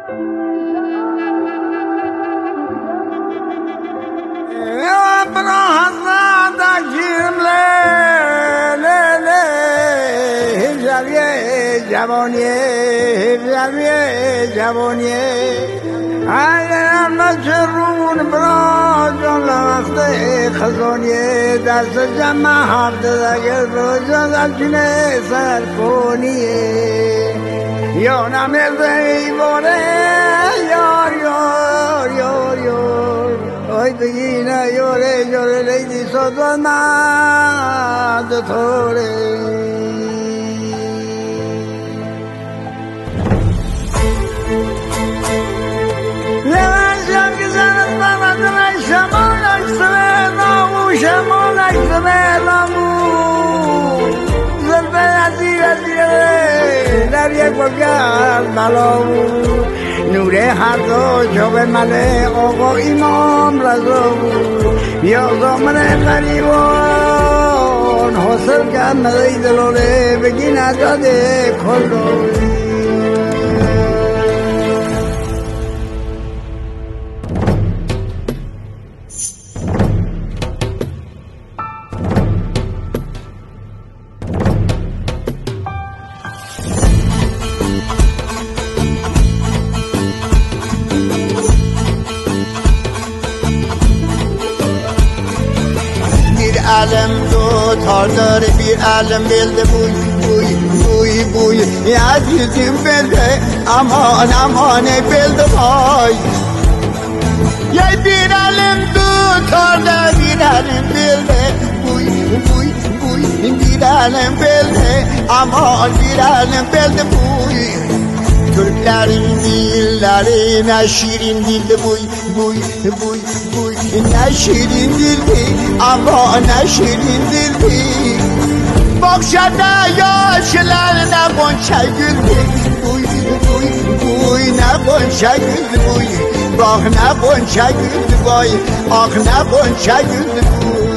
جوانیه اگر نچرون برا جان لغسته خزانیه دست جمع حفظ اگر روزا دلچینه سر کنیه یا نمیرده ایواره یار یار یار یار آی بگینه یاره یاره لیدی صدوان من دوتوره در یک بگر بلاو نوره هر دو جاب مله آقا امام رضا یا زامن غریبان حاصل کم مدهی دلاله بگی نداده کل رو علم دو تار داره bir علم بلده بوی بوی بوی بوی عزیزیم بلده امان امان بلده بای یه bir علم دو تار داره bir علم بلده بوی بوی بوی bir علم بلده aman bir علم بلده بوی Türklerin dilleri ne şirin dildi buy buy buy buy ne şirin dildi ama ne şirin dildi Bakşada yaşlarına gonca güldü buy buy buy ne gonca güldü buy Bak ne gonca güldü boy ah ne gonca güldü buy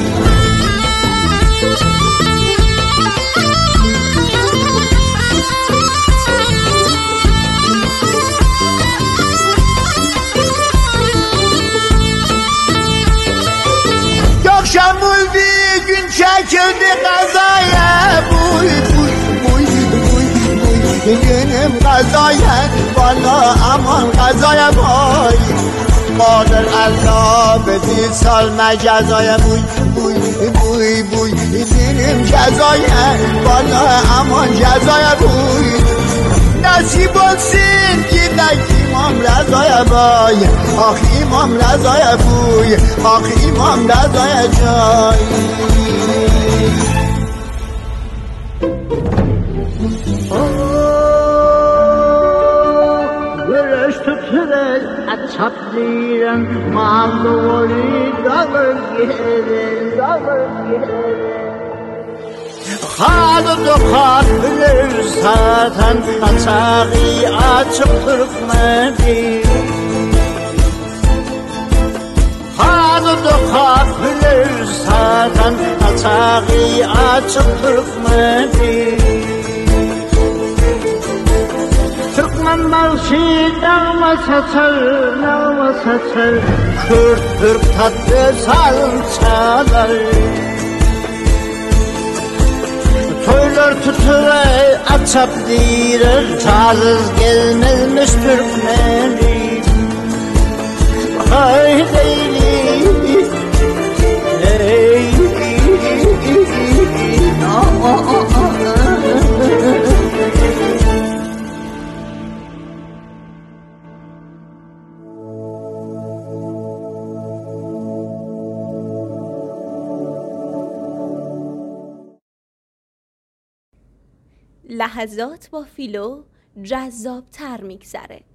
Şamul bir gün çekildi kazaya Buy buy buy buy buy Günüm kazaya Valla aman kazaya boy Kadir Allah bedi salma cezaya Buy buy buy buy Günüm cezaya Valla aman cezaya buy Nasip olsun gidek İmam Reza'ya boy Ah İmam Reza'ya boy Ah İmam Reza'ya joy Güreş tutuver açap diren Mağduri dağır girin Dağır girin Halı dokar bilir zaten Açağı açıp Türkmeni Halı dokar bilir zaten Açağı açıp Türkmeni Türkmen marşı dağma saçar Kürt Türk tatlı salın çalar Toylar tutuver açap direr Tazız gelmezmiş Türkmeni Hay leyli Leyli لحظات با فیلو جذاب‌تر می‌گذره.